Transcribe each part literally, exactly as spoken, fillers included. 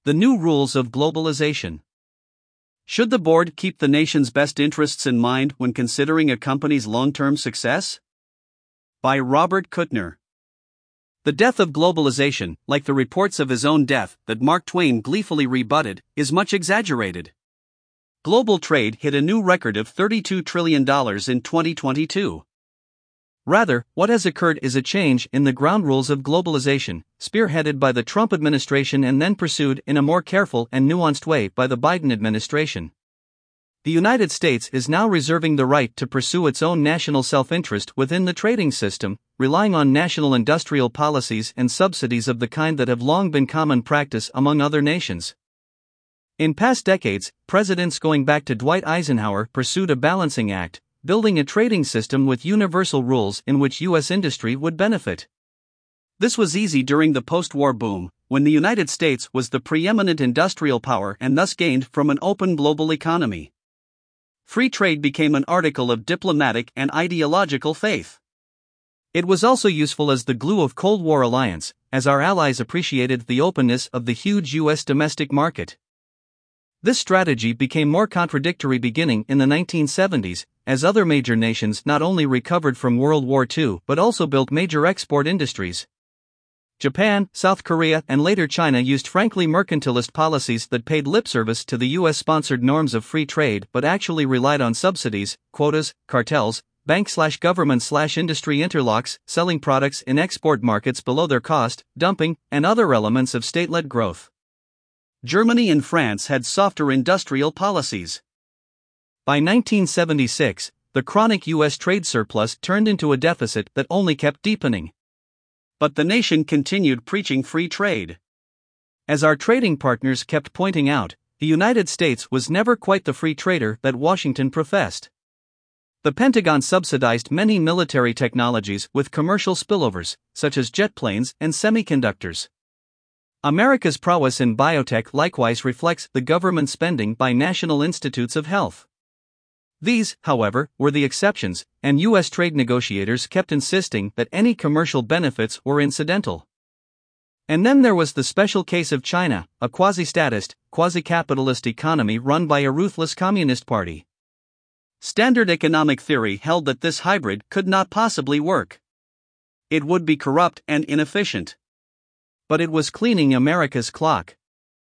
The New Rules of Globalization. Should the board keep the nation's best interests in mind when considering a company's long-term success? By Robert Kuttner. The death of globalization, like the reports of his own death that Mark Twain gleefully rebutted, is much exaggerated. Global trade hit a new record of thirty-two trillion dollars in twenty twenty-two. Rather, what has occurred is a change in the ground rules of globalization, spearheaded by the Trump administration and then pursued in a more careful and nuanced way by the Biden administration. The United States is now reserving the right to pursue its own national self-interest within the trading system, relying on national industrial policies and subsidies of the kind that have long been common practice among other nations. In past decades, presidents going back to Dwight Eisenhower pursued a balancing act, building a trading system with universal rules in which U S industry would benefit. This was easy during the post-war boom, when the United States was the preeminent industrial power and thus gained from an open global economy. Free trade became an article of diplomatic and ideological faith. It was also useful as the glue of Cold War alliance, as our allies appreciated the openness of the huge U S domestic market. This strategy became more contradictory beginning in the nineteen seventies, as other major nations not only recovered from World War Two but also built major export industries. Japan, South Korea, and later China used frankly mercantilist policies that paid lip service to the U S-sponsored norms of free trade but actually relied on subsidies, quotas, cartels, bank-slash-government-slash-industry interlocks, selling products in export markets below their cost, dumping, and other elements of state-led growth. Germany and France had softer industrial policies. By nineteen seventy-six, the chronic U S trade surplus turned into a deficit that only kept deepening. But the nation continued preaching free trade. As our trading partners kept pointing out, the United States was never quite the free trader that Washington professed. The Pentagon subsidized many military technologies with commercial spillovers, such as jet planes and semiconductors. America's prowess in biotech likewise reflects the government spending by national institutes of health. These, however, were the exceptions, and U S trade negotiators kept insisting that any commercial benefits were incidental. And then there was the special case of China, a quasi-statist, quasi-capitalist economy run by a ruthless communist party. Standard economic theory held that this hybrid could not possibly work. It would be corrupt and inefficient. But it was cleaning America's clock.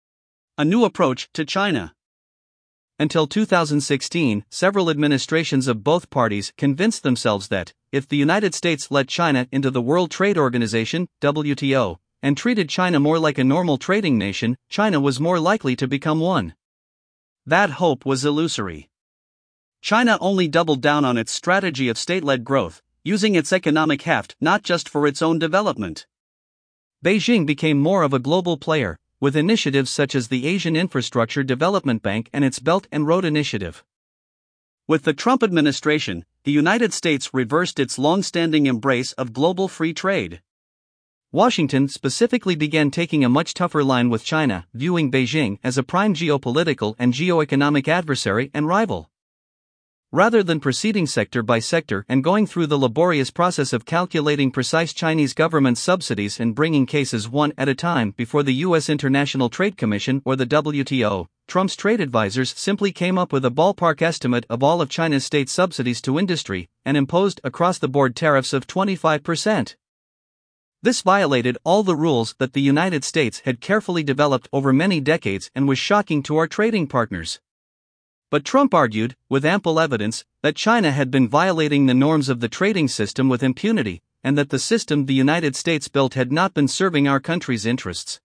A new approach to China. Until two thousand sixteen, several administrations of both parties convinced themselves that, if the United States let China into the World Trade Organization, W T O, and treated China more like a normal trading nation, China was more likely to become one. That hope was illusory. China only doubled down on its strategy of state-led growth, using its economic heft not just for its own development. Beijing became more of a global player, with initiatives such as the Asian Infrastructure Development Bank and its Belt and Road Initiative. With the Trump administration, the United States reversed its long-standing embrace of global free trade. Washington specifically began taking a much tougher line with China, viewing Beijing as a prime geopolitical and geoeconomic adversary and rival. Rather than proceeding sector by sector and going through the laborious process of calculating precise Chinese government subsidies and bringing cases one at a time before the U S International Trade Commission or the W T O, Trump's trade advisors simply came up with a ballpark estimate of all of China's state subsidies to industry and imposed across-the-board tariffs of twenty-five percent. This violated all the rules that the United States had carefully developed over many decades and was shocking to our trading partners. But Trump argued, with ample evidence, that China had been violating the norms of the trading system with impunity, and that the system the United States built had not been serving our country's interests.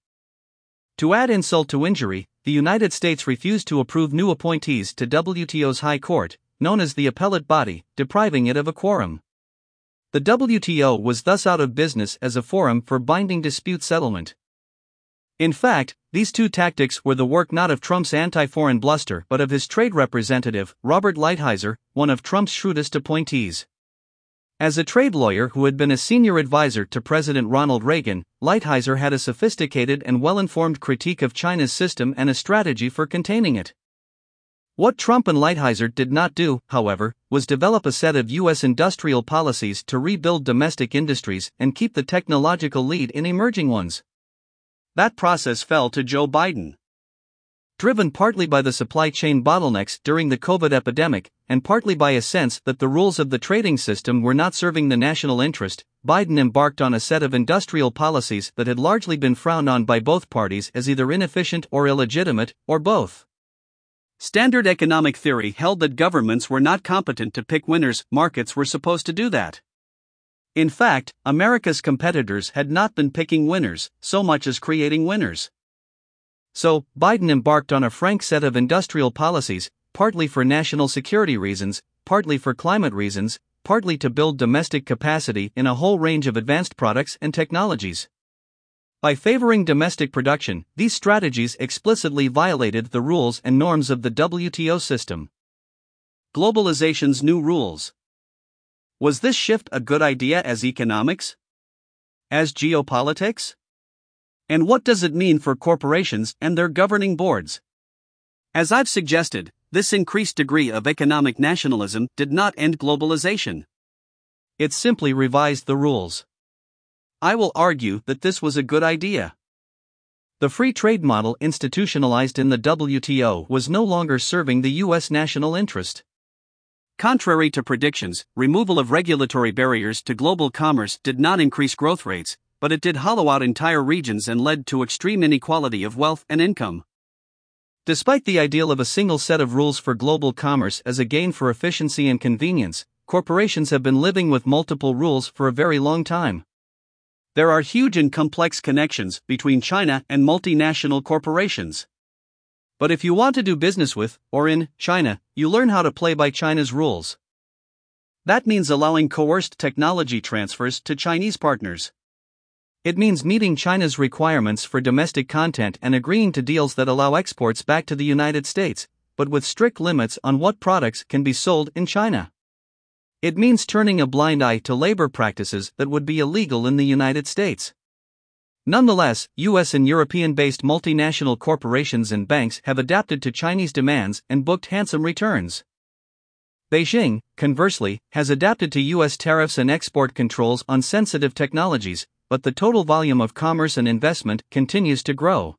To add insult to injury, the United States refused to approve new appointees to W T O's High Court, known as the appellate body, depriving it of a quorum. The W T O was thus out of business as a forum for binding dispute settlement. In fact, these two tactics were the work not of Trump's anti-foreign bluster but of his trade representative, Robert Lighthizer, one of Trump's shrewdest appointees. As a trade lawyer who had been a senior advisor to President Ronald Reagan, Lighthizer had a sophisticated and well-informed critique of China's system and a strategy for containing it. What Trump and Lighthizer did not do, however, was develop a set of U S industrial policies to rebuild domestic industries and keep the technological lead in emerging ones. That process fell to Joe Biden. Driven partly by the supply chain bottlenecks during the COVID epidemic, and partly by a sense that the rules of the trading system were not serving the national interest, Biden embarked on a set of industrial policies that had largely been frowned on by both parties as either inefficient or illegitimate, or both. Standard economic theory held that governments were not competent to pick winners, markets were supposed to do that. In fact, America's competitors had not been picking winners, so much as creating winners. So, Biden embarked on a frank set of industrial policies, partly for national security reasons, partly for climate reasons, partly to build domestic capacity in a whole range of advanced products and technologies. By favoring domestic production, these strategies explicitly violated the rules and norms of the W T O system. Globalization's new rules. Was this shift a good idea as economics? As geopolitics? And what does it mean for corporations and their governing boards? As I've suggested, this increased degree of economic nationalism did not end globalization. It simply revised the rules. I will argue that this was a good idea. The free trade model institutionalized in the W T O was no longer serving the U S national interest. Contrary to predictions, removal of regulatory barriers to global commerce did not increase growth rates, but it did hollow out entire regions and led to extreme inequality of wealth and income. Despite the ideal of a single set of rules for global commerce as a gain for efficiency and convenience, corporations have been living with multiple rules for a very long time. There are huge and complex connections between China and multinational corporations. But if you want to do business with, or in, China, you learn how to play by China's rules. That means allowing coerced technology transfers to Chinese partners. It means meeting China's requirements for domestic content and agreeing to deals that allow exports back to the United States, but with strict limits on what products can be sold in China. It means turning a blind eye to labor practices that would be illegal in the United States. Nonetheless, U S and European-based multinational corporations and banks have adapted to Chinese demands and booked handsome returns. Beijing, conversely, has adapted to U S tariffs and export controls on sensitive technologies, but the total volume of commerce and investment continues to grow.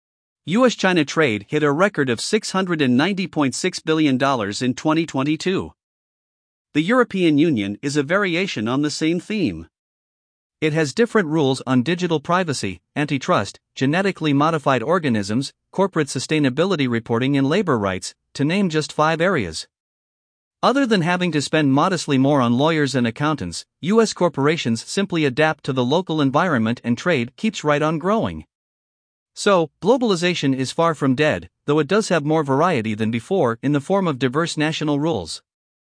U S China trade hit a record of six hundred ninety point six billion dollars in twenty twenty-two. The European Union is a variation on the same theme. It has different rules on digital privacy, antitrust, genetically modified organisms, corporate sustainability reporting, and labor rights, to name just five areas. Other than having to spend modestly more on lawyers and accountants, U S corporations simply adapt to the local environment and trade keeps right on growing. So, globalization is far from dead, though it does have more variety than before in the form of diverse national rules.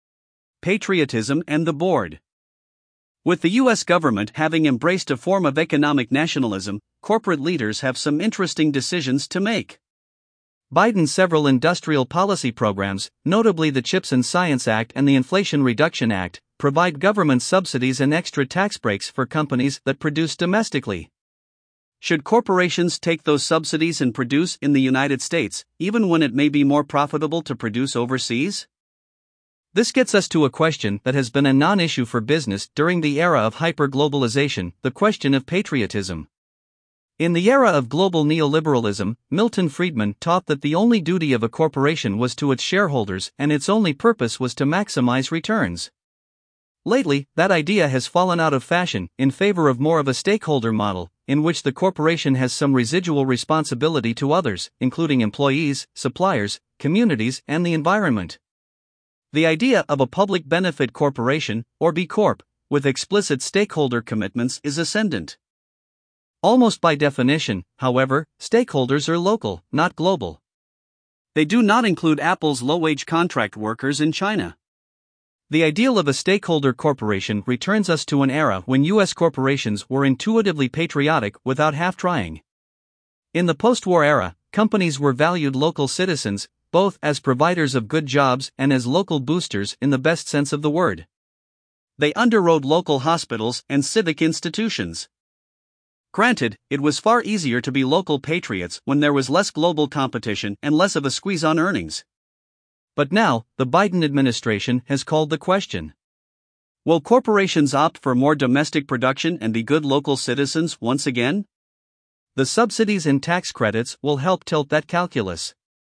Patriotism and the board. With the U S government having embraced a form of economic nationalism, corporate leaders have some interesting decisions to make. Biden's several industrial policy programs, notably the CHIPS and Science Act and the Inflation Reduction Act, provide government subsidies and extra tax breaks for companies that produce domestically. Should corporations take those subsidies and produce in the United States, even when it may be more profitable to produce overseas? This gets us to a question that has been a non-issue for business during the era of hyper-globalization, the question of patriotism. In the era of global neoliberalism, Milton Friedman taught that the only duty of a corporation was to its shareholders and its only purpose was to maximize returns. Lately, that idea has fallen out of fashion in favor of more of a stakeholder model, in which the corporation has some residual responsibility to others, including employees, suppliers, communities, and the environment. The idea of a public benefit corporation, or B Corp, with explicit stakeholder commitments is ascendant. Almost by definition, however, stakeholders are local, not global. They do not include Apple's low-wage contract workers in China. The ideal of a stakeholder corporation returns us to an era when U S corporations were intuitively patriotic without half-trying. In the post-war era, companies were valued local citizens, both as providers of good jobs and as local boosters in the best sense of the word. They underwrote local hospitals and civic institutions. Granted, it was far easier to be local patriots when there was less global competition and less of a squeeze on earnings. But now, the Biden administration has called the question. Will corporations opt for more domestic production and be good local citizens once again? The subsidies and tax credits will help tilt that calculus.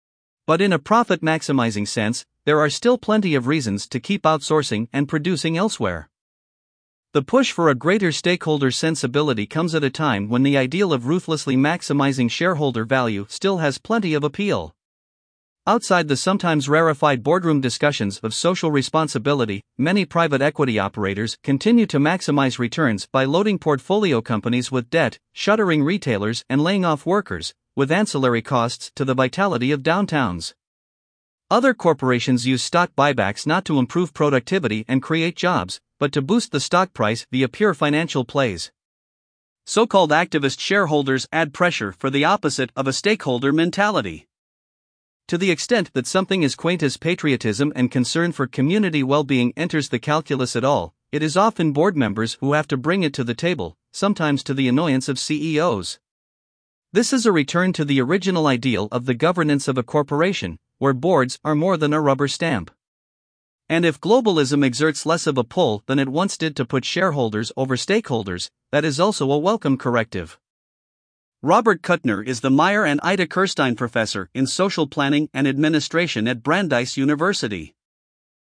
But in a profit-maximizing sense, there are still plenty of reasons to keep outsourcing and producing elsewhere. The push for a greater stakeholder sensibility comes at a time when the ideal of ruthlessly maximizing shareholder value still has plenty of appeal. Outside the sometimes rarefied boardroom discussions of social responsibility, many private equity operators continue to maximize returns by loading portfolio companies with debt, shuttering retailers, and laying off workers, with ancillary costs to the vitality of downtowns. Other corporations use stock buybacks not to improve productivity and create jobs, but to boost the stock price via pure financial plays. So-called activist shareholders add pressure for the opposite of a stakeholder mentality. To the extent that something as quaint as patriotism and concern for community well-being enters the calculus at all, it is often board members who have to bring it to the table, sometimes to the annoyance of C E Os. This is a return to the original ideal of the governance of a corporation, where boards are more than a rubber stamp. And if globalism exerts less of a pull than it once did to put shareholders over stakeholders, that is also a welcome corrective. Robert Kuttner is the Meyer and Ida Kirstein Professor in Social Planning and Administration at Brandeis University.